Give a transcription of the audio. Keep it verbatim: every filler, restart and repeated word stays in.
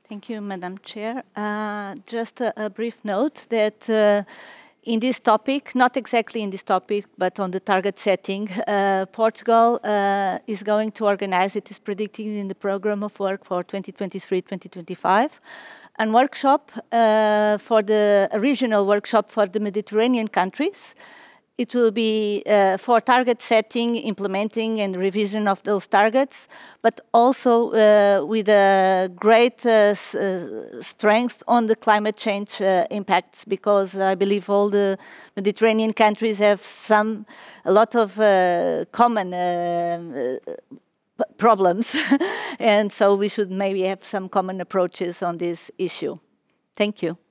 Thank you, Madam Chair. Uh, just a, a brief note that uh, in this topic, not exactly in this topic, but on the target setting, uh, Portugal uh, is going to organize, it is predicted in the program of work for twenty twenty-three twenty twenty-five, a workshop uh, for the a regional workshop for the Mediterranean countries. It will be uh, for target setting, implementing, and revision of those targets, but also uh, with a great uh, uh, strength on the climate change uh, impacts, because I believe all the Mediterranean countries have some, a lot of uh, common uh, uh, problems, and so we should maybe have some common approaches on this issue. Thank you.